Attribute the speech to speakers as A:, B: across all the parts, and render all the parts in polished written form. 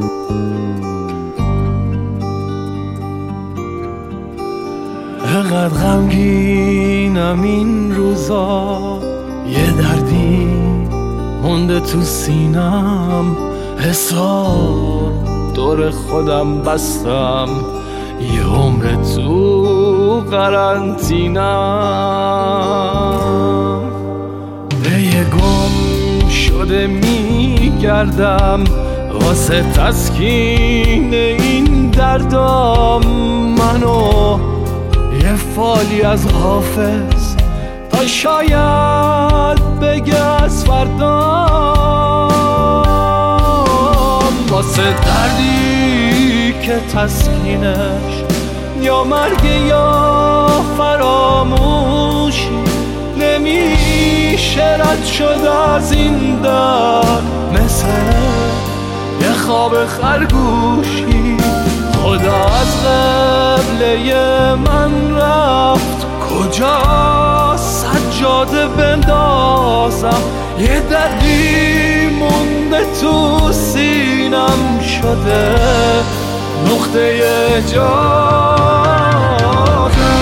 A: اقدر غمگینم این روزا، یه دردی مونده تو سینم، حسار دور خودم بستم، یه عمر تو قرنطینم، به یه گم شده میگردم واسه تسکین این دردام، منو یه فالی از حافظ تا شاید بگه از فردام، واسه دردی که تسکینش یا مرگ یا فراموشی، نمیشه رد شد از این درد، مثل یه خواب خرگوشی. خدا از قبله من رفت، کجا سجاده بندازم، یه دردی مونده تو سینم، شده نقطه جادم.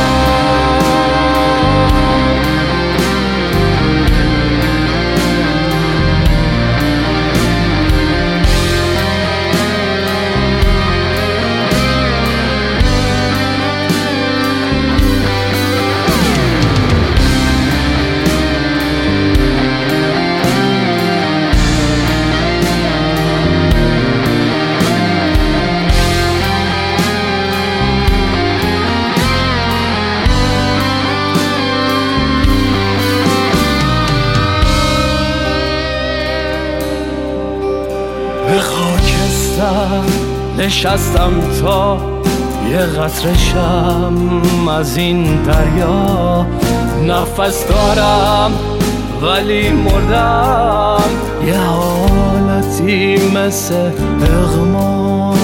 A: به خاکستر نشستم تا یه قطره شم از این دریا، نفس دارم ولی مردم، یه حالتی مثل اغما،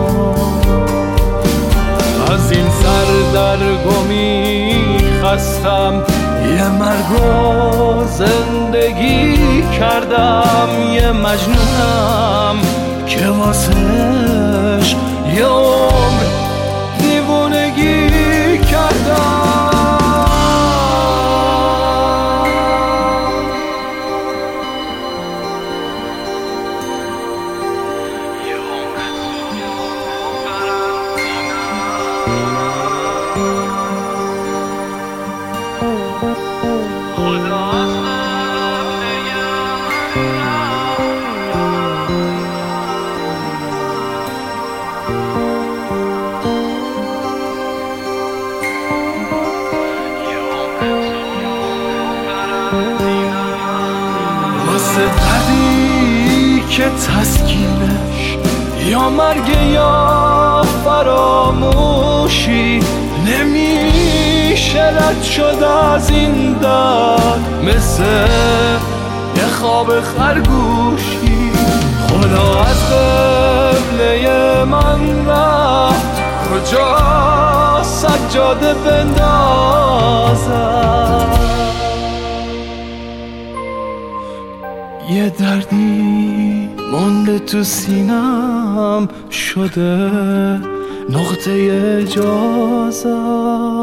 A: از این سردرگمی خستم، یه مرگ و زندگی کردم، یه مجنونم که واسهش یه عمر دیوونگی کردم. واسه دردی که تسکینش یا مرگ یا فراموشی، نمیشه رد شد از این درد، مثل یه خواب خرگوشی. خدا از قبله من رفت، کجا سجاده بندازم، یه دردی مونده تو سینم، شده نقطه جازم.